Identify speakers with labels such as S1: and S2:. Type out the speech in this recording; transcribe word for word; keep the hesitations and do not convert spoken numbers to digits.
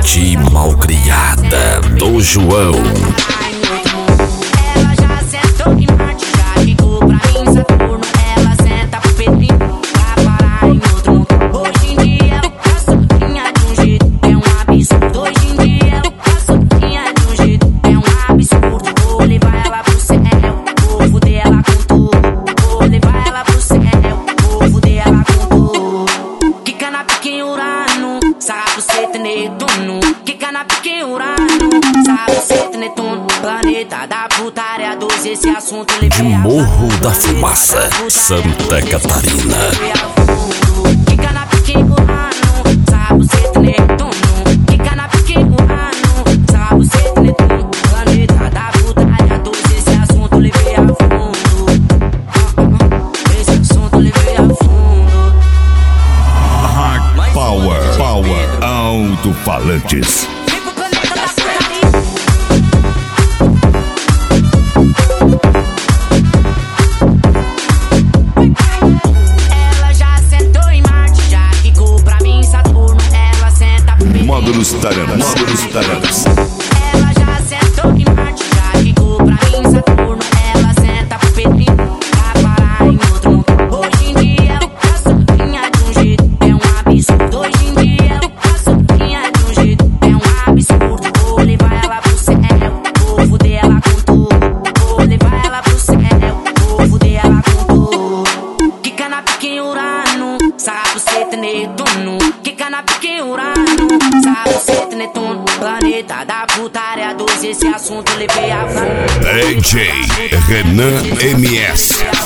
S1: Forte e malcriada do João.
S2: Ela já acertou em Marte, já ficou pra mim Saturno. Ela senta pro Pedrinho pra parar em outro mundo. Hoje em dia tu tá sozinha de um jeito, é um absurdo. Hoje em dia tu tá sozinha de um jeito, é um absurdo. Vou levar ela pro céu, vou foder ela com tudo. Vou levar ela pro céu, vou foder ela com tudo. Quica na pique em Urano, sarra pro sete Netuno. Quica na pique em Urano, sarra pro sete Netuno. Planeta da putaria doze, esse assunto levei
S1: De Morro da Fumaça, Santa Catarina.
S2: Quica na pique em Urano, sarra pro sete Netuno. Quica na pique em Urano, sarra pro sete Netuno. Planeta da putaria doze, esse assunto levei a fundo. Esse assunto levei a fundo.
S3: Hard Power, Power, Alto-Falantes.
S2: Ela já sentou em Marte, já ficou pra mim Saturno. Ela senta pro Pedrinho.
S3: Módulos Taranas, Módulos Taranas.
S2: Ela já sentou em Marte, já ficou pra mim Saturno. Ela senta pro Pedrinho pra parar em outro mundo. Hoje em dia tu tá sozinha de um jeito, é um absurdo. Hoje em dia tu tá sozinha de um jeito, é um absurdo. Vou levar ela pro céu, vou foder ela com tudo. Vou levar ela pro céu, vou foder ela com tudo. Quica na pique em Urano, sarra pro sete Netuno. Quica na pique em Urano, sarra pro sete Netuno. Planeta da putaria doze, esse assunto levei a fundo.
S3: D J Renan M S.